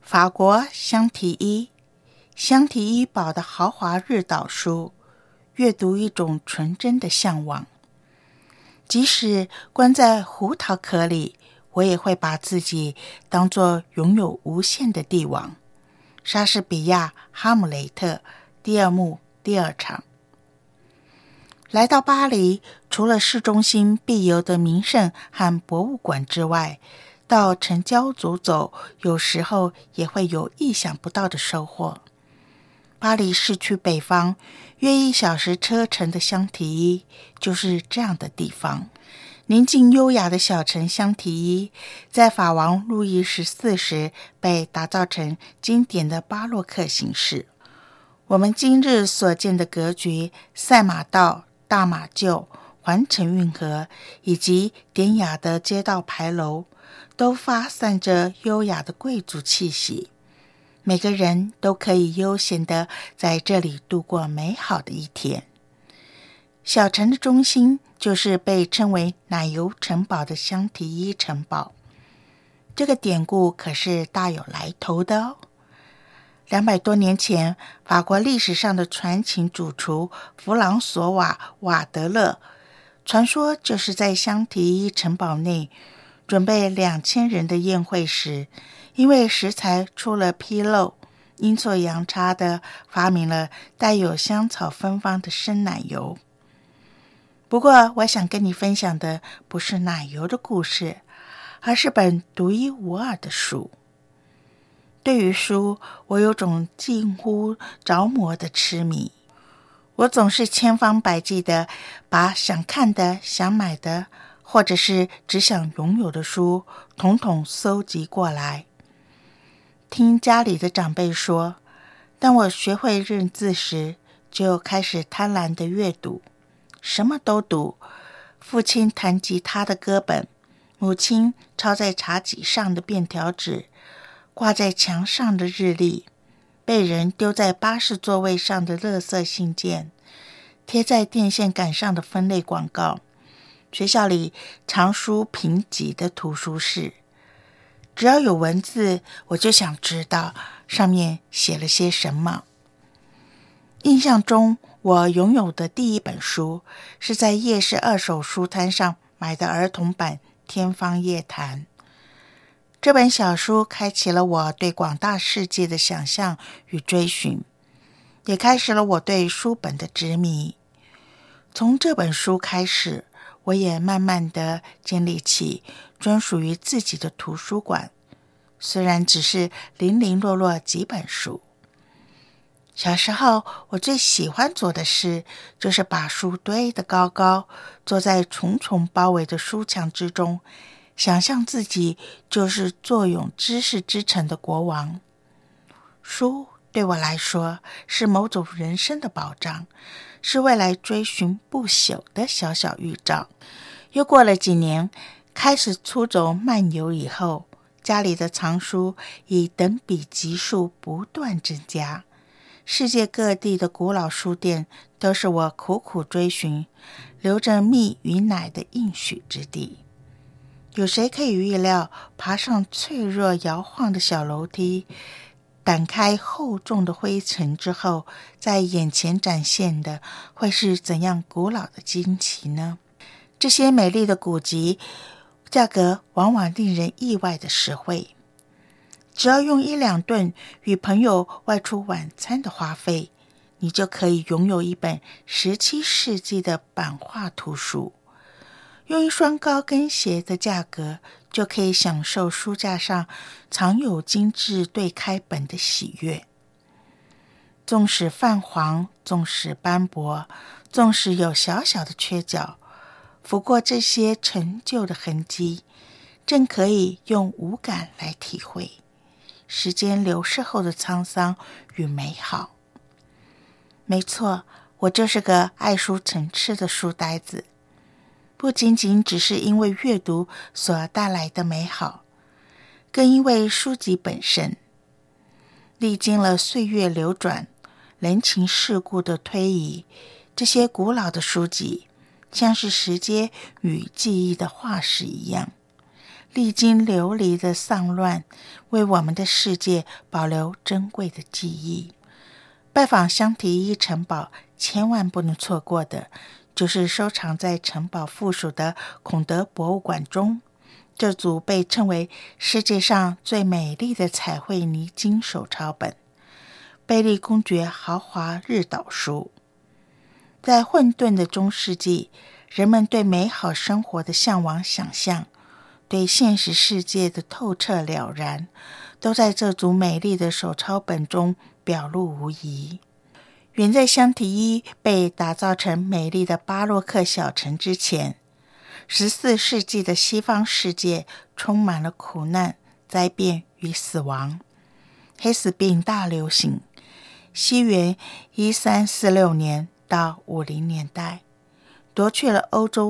法国香缇伊，香缇伊堡的豪华日岛书，阅读一种纯真的向往。即使关在胡桃壳里，我也会把自己当作拥有无限的帝王。莎士比亚《哈姆雷特》第二幕第二场。来到巴黎，除了市中心必游的名胜和博物馆之外，到城郊走走，有时候也会有意想不到的收获。巴黎市区北方约1小时车程的香缇伊就是这样的地方。宁静优雅的小城香缇伊，在法王路易14时被打造成经典的巴洛克形式。我们今日所见的格局，赛马道、大马厩、环城运河以及典雅的街道牌楼，都发散着优雅的贵族气息。每个人都可以悠闲地在这里度过美好的一天。小城的中心就是被称为奶油城堡的香缇伊城堡。这个典故可是大有来头的哦。200多年前，法国历史上的传奇主厨弗朗索瓦·瓦德勒，传说就是在香缇伊城堡内准备2000人的宴会时，因为食材出了纰漏，阴错阳差地发明了带有香草芬芳的生奶油。不过，我想跟你分享的不是奶油的故事，而是本独一无二的书。对于书，我有种近乎着魔的痴迷。我总是千方百计地把想看的、想买的，或者是只想拥有的书，统统搜集过来。听家里的长辈说，当我学会认字时，就开始贪婪地阅读，什么都读。父亲弹吉他的歌本，母亲抄在茶几上的便条纸，挂在墙上的日历，被人丢在巴士座位上的垃圾信件，贴在电线杆上的分类广告，学校里藏书贫瘠的图书室。只要有文字，我就想知道上面写了些什么。印象中，我拥有的第一本书是在夜市二手书摊上买的儿童版《天方夜谭》。这本小书开启了我对广大世界的想象与追寻，也开始了我对书本的执迷。从这本书开始，我也慢慢地建立起专属于自己的图书馆，虽然只是零零落落几本书。小时候，我最喜欢做的事就是把书堆得高高，坐在重重包围的书墙之中，想象自己就是坐拥知识之城的国王。书对我来说是某种人生的保障，是未来追寻不朽的小小预兆。又过了几年，开始出走漫游以后，家里的藏书以等比级数不断增加。世界各地的古老书店都是我苦苦追寻、留着蜜与奶的应许之地。有谁可以预料，爬上脆弱摇晃的小楼梯，掸开厚重的灰尘之后，在眼前展现的会是怎样古老的惊奇呢？这些美丽的古籍，价格往往令人意外的实惠。只要用1-2顿与朋友外出晚餐的花费，你就可以拥有一本17世纪的版画图书。用一双高跟鞋的价格，就可以享受书架上藏有精致对开本的喜悦。纵使泛黄，纵使斑驳，纵使有小小的缺角，拂过这些陈旧的痕迹，正可以用五感来体会时间流逝后的沧桑与美好。没错，我就是个爱书成痴的书呆子，不仅仅只是因为阅读所带来的美好，更因为书籍本身。历经了岁月流转、人情世故的推移，这些古老的书籍像是时间与记忆的化石一样， 历经流离的丧乱，为我们的世界保留珍贵的记忆。拜访香缇伊城堡，千万不能错过的就是收藏在城堡附属的孔德博物馆中这组被称为世界上最美丽的彩绘泥金手抄本——贝利公爵豪华日岛书。在混沌的中世纪，人们对美好生活的向往想象，对现实世界的透彻了然，都在这组美丽的手抄本中表露无遗。远在香缇伊被打造成美丽的巴洛克小城之前，14世纪的西方世界充满了苦难、灾变与死亡。黑死病大流行，西元1346年到50年代，夺去了欧洲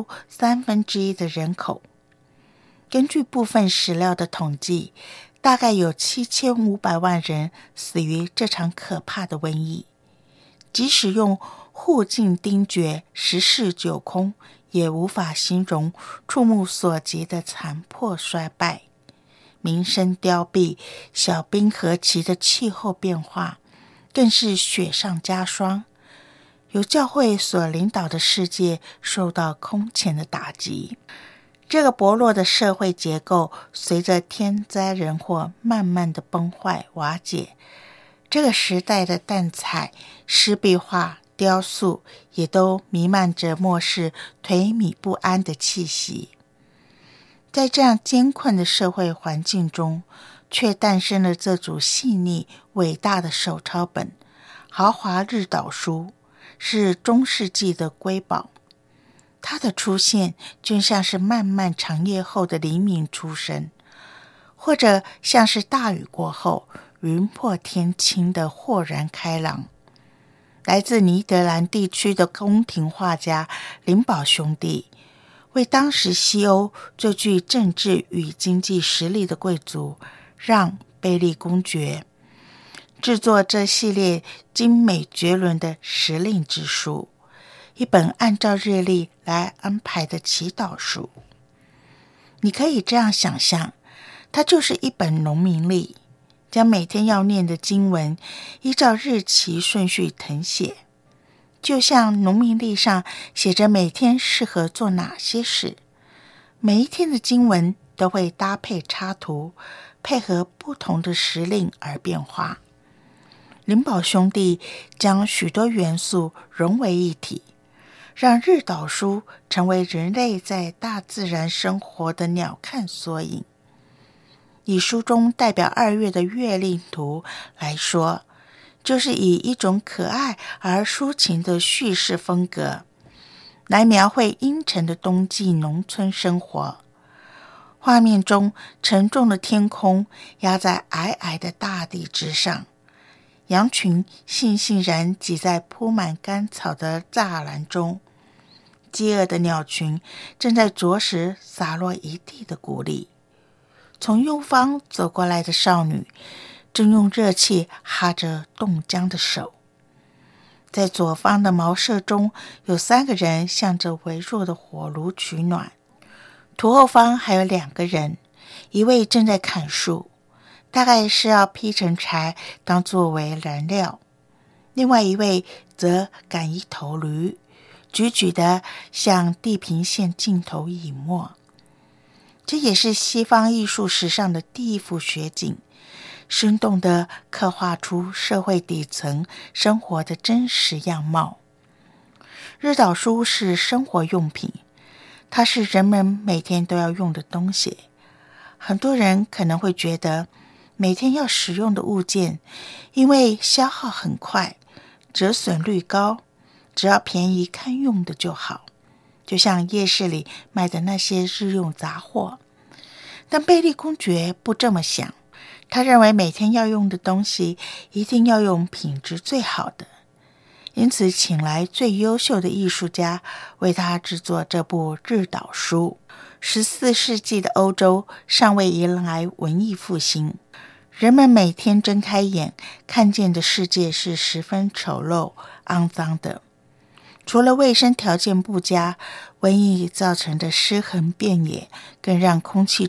1/3的人口。根据部分史料的统计，大概有7500万人死于这场可怕的瘟疫。即使用护尽钉绝、十室九空，也无法形容触目所及的残破衰败。民生凋敝，小冰河期的气候变化更是雪上加霜。由教会所领导的世界受到空前的打击。这个薄弱的社会结构随着天灾人祸慢慢的崩坏瓦解。这个时代的淡彩、湿壁画、雕塑也都弥漫着末世颓靡不安的气息。在这样艰困的社会环境中，却诞生了这组细腻伟大的手抄本——豪华日岛书，是中世纪的瑰宝。它的出现就像是漫漫长夜后的黎明出生，或者像是大雨过后云破天晴的豁然开朗。来自尼德兰地区的宫廷画家林堡兄弟，为当时西欧最具政治与经济实力的贵族让·贝利公爵制作这系列精美绝伦的时令之书，一本按照日历来安排的祈祷书。你可以这样想象，它就是一本农民历，将每天要念的经文依照日期顺序誊写，就像农民历上写着每天适合做哪些事。每一天的经文都会搭配插图，配合不同的时令而变化。林堡兄弟将许多元素融为一体，让日岛书成为人类在大自然生活的鸟瞰缩影。以书中代表2月的月令图来说，就是以一种可爱而抒情的叙事风格来描绘阴沉的冬季农村生活。画面中沉重的天空压在皑皑的大地之上，羊群悻悻然挤在铺满干草的栅栏中，饥饿的鸟群正在啄食洒落一地的谷粒。从右方走过来的少女正用热气哈着冻僵的手。在左方的茅舍中有3个人向着微弱的火炉取暖，图后方还有2个人，一位正在砍树，大概是要劈成柴当作为燃料，另外一位则赶一头驴，举举地向地平线尽头隐没。这也是西方艺术史上的第一幅雪景，生动地刻画出社会底层生活的真实样貌。日岛书是生活用品，它是人们每天都要用的东西。很多人可能会觉得，每天要使用的物件，因为消耗很快，折损率高，只要便宜堪用的就好，就像夜市里卖的那些日用杂货。但贝利公爵不这么想，他认为每天要用的东西一定要用品质最好的，因此请来最优秀的艺术家为他制作这部日岛书。14世纪的欧洲尚未迎来文艺复兴，人们每天睁开眼看见的世界是十分丑陋肮脏的。除了卫生条件不佳，瘟疫造成的尸横遍野更让空气中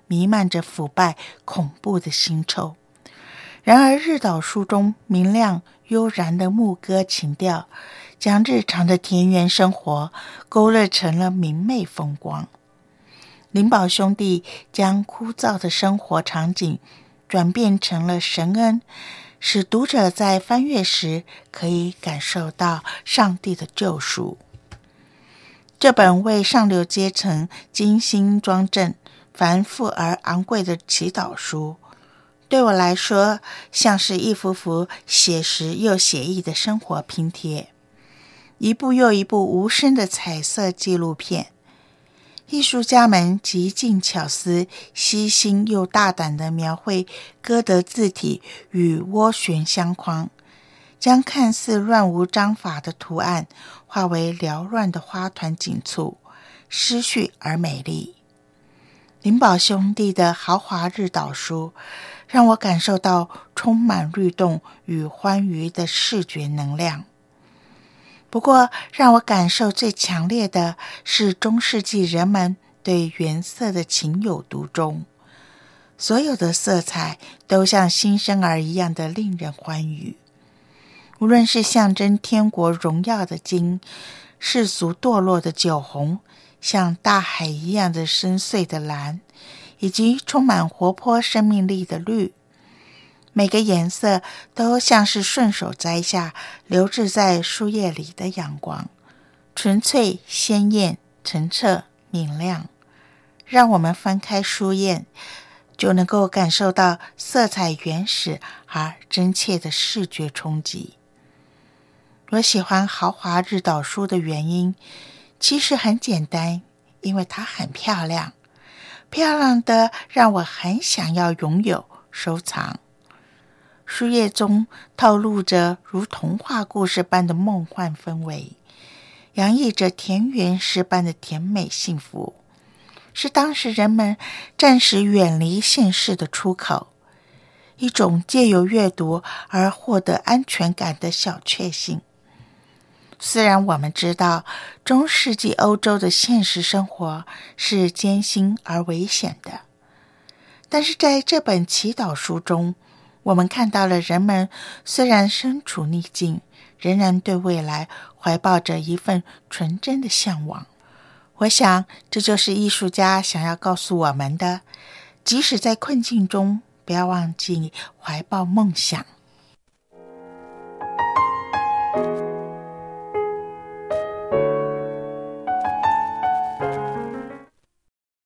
弥漫着腐败恐怖的腥臭。然而日岛书中明亮悠然的牧歌情调，将日常的田园生活勾勒成了明媚风光。林宝兄弟将枯燥的生活场景转变成了神恩，使读者在翻阅时可以感受到上帝的救赎。这本为上流阶层精心装帧、繁复而昂贵的祈祷书，对我来说像是一幅幅写实又写意的生活拼贴，一部又一部无声的彩色纪录片。艺术家们极尽巧思，细心又大胆地描绘歌德字体与涡旋相框，将看似乱无章法的图案化为缭乱的花团锦簇，诗序而美丽。林宝兄弟的豪华日岛书让我感受到充满律动与欢愉的视觉能量。不过让我感受最强烈的是中世纪人们对原色的情有独钟，所有的色彩都像新生儿一样的令人欢愉。无论是象征天国荣耀的金，世俗堕落的酒红，像大海一样的深邃的蓝，以及充满活泼生命力的绿，每个颜色都像是顺手摘下流掷在书页里的阳光，纯粹、鲜艳、澄澈、明亮，让我们翻开书页就能够感受到色彩原始而真切的视觉冲击。我喜欢豪华日岛书的原因其实很简单，因为它很漂亮，漂亮的让我很想要拥有、收藏。书页中透露着如童话故事般的梦幻氛围，洋溢着田园诗般的甜美幸福，是当时人们暂时远离现实的出口，一种借由阅读而获得安全感的小确幸。虽然我们知道中世纪欧洲的现实生活是艰辛而危险的，但是在这本祈祷书中，我们看到了人们虽然身处逆境，仍然对未来怀抱着一份纯真的向往。我想这就是艺术家想要告诉我们的，即使在困境中，不要忘记怀抱梦想。